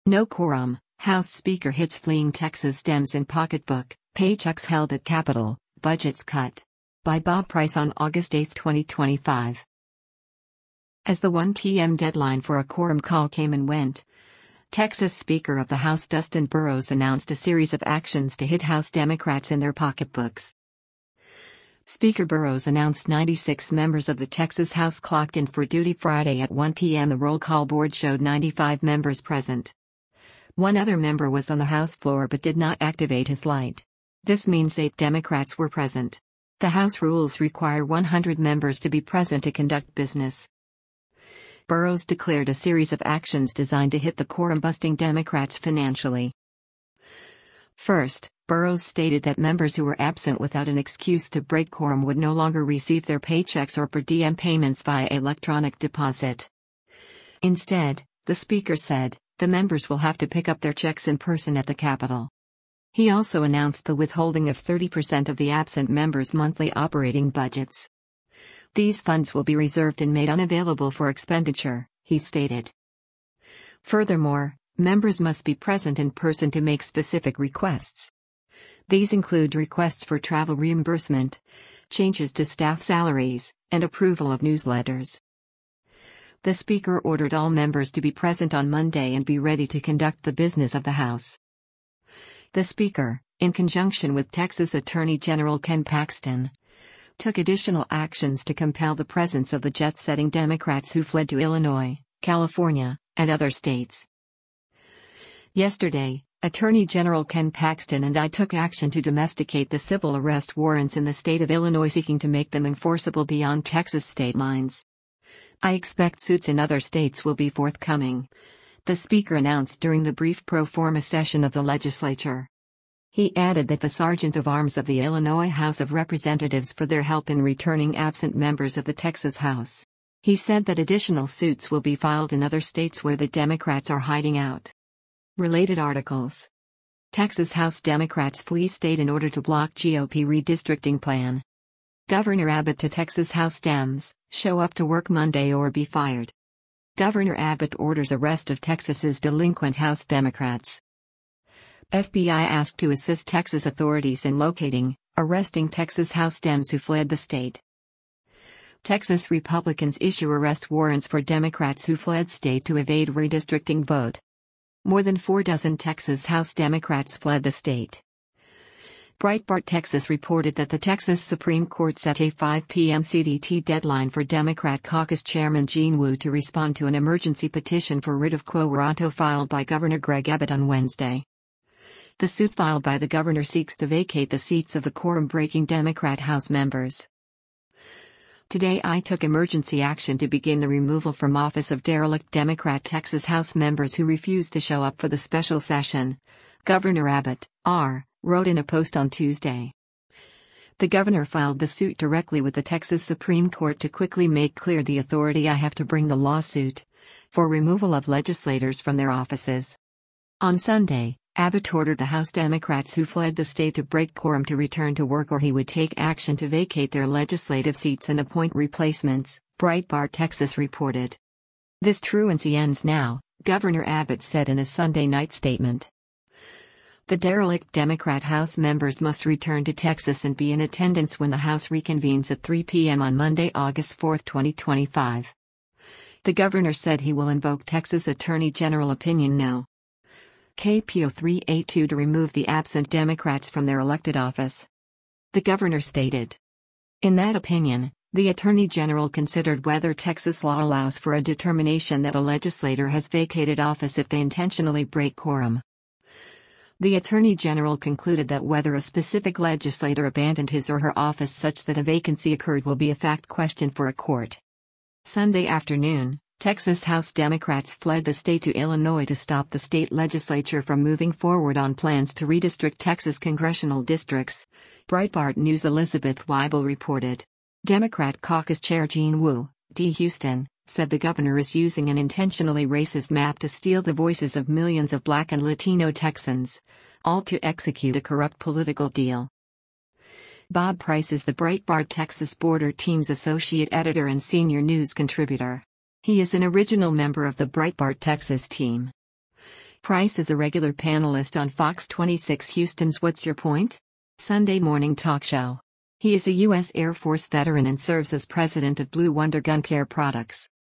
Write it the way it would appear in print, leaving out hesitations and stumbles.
No quorum, House Speaker hits fleeing Texas Dems in pocketbook, paychecks held at Capitol, budgets cut. By Bob Price on August 8, 2025. As the 1 p.m. deadline for a quorum call came and went, Texas Speaker of the House Dustin Burrows announced a series of actions to hit House Democrats in their pocketbooks. Speaker Burrows announced 96 members of the Texas House clocked in for duty Friday at 1 p.m. The roll call board showed 95 members present. One other member was on the House floor but did not activate his light. This means 8 Democrats were present. The House rules require 100 members to be present to conduct business. Burrows declared a series of actions designed to hit the quorum-busting Democrats financially. First, Burrows stated that members who were absent without an excuse to break quorum would no longer receive their paychecks or per diem payments via electronic deposit. Instead, the Speaker said, the members will have to pick up their checks in person at the Capitol. He also announced the withholding of 30% of the absent members' monthly operating budgets. These funds will be reserved and made unavailable for expenditure, he stated. Furthermore, members must be present in person to make specific requests. These include requests for travel reimbursement, changes to staff salaries, and approval of newsletters. The Speaker ordered all members to be present on Monday and be ready to conduct the business of the House. The Speaker, in conjunction with Texas Attorney General Ken Paxton, took additional actions to compel the presence of the jet-setting Democrats who fled to Illinois, California, and other states. Yesterday, Attorney General Ken Paxton and I took action to domesticate the civil arrest warrants in the state of Illinois, seeking to make them enforceable beyond Texas state lines. I expect suits in other states will be forthcoming, the Speaker announced during the brief pro forma session of the legislature. He added that the Sergeant of Arms of the Illinois House of Representatives for their help in returning absent members of the Texas House. He said that additional suits will be filed in other states where the Democrats are hiding out. Related articles. Texas House Democrats flee state in order to block GOP redistricting plan. Governor Abbott to Texas House Dems, show up to work Monday or be fired. Governor Abbott orders arrest of Texas's delinquent House Democrats. FBI asked to assist Texas authorities in locating, arresting Texas House Dems who fled the state. Texas Republicans issue arrest warrants for Democrats who fled state to evade redistricting vote. More than 4 Texas House Democrats fled the state. Breitbart Texas reported that the Texas Supreme Court set a 5 p.m. CDT deadline for Democrat caucus chairman Gene Wu to respond to an emergency petition for writ of quo warranto filed by Governor Greg Abbott on Wednesday. The suit filed by the governor seeks to vacate the seats of the quorum-breaking Democrat House members. Today I took emergency action to begin the removal from office of derelict Democrat Texas House members who refused to show up for the special session, Governor Abbott, wrote in a post on Tuesday. The governor filed the suit directly with the Texas Supreme Court to quickly make clear the authority I have to bring the lawsuit for removal of legislators from their offices. On Sunday, Abbott ordered the House Democrats who fled the state to break quorum to return to work or he would take action to vacate their legislative seats and appoint replacements, Breitbart Texas reported. This truancy ends now, Governor Abbott said in a Sunday night statement. The derelict Democrat House members must return to Texas and be in attendance when the House reconvenes at 3 p.m. on Monday, August 4, 2025. The governor said he will invoke Texas Attorney General Opinion No. KPO 382 to remove the absent Democrats from their elected office. The governor stated. In that opinion, the Attorney General considered whether Texas law allows for a determination that a legislator has vacated office if they intentionally break quorum. The Attorney General concluded that whether a specific legislator abandoned his or her office such that a vacancy occurred will be a fact question for a court. Sunday afternoon, Texas House Democrats fled the state to Illinois to stop the state legislature from moving forward on plans to redistrict Texas congressional districts, Breitbart News' Elizabeth Weibel reported. Democrat caucus chair Gene Wu, D. Houston, said the governor is using an intentionally racist map to steal the voices of millions of Black and Latino Texans, all to execute a corrupt political deal. Bob Price is the Breitbart Texas Border Team's associate editor and senior news contributor. He is an original member of the Breitbart Texas team. Price is a regular panelist on Fox 26 Houston's What's Your Point? Sunday morning talk show. He is a U.S. Air Force veteran and serves as president of Blue Wonder Gun Care Products.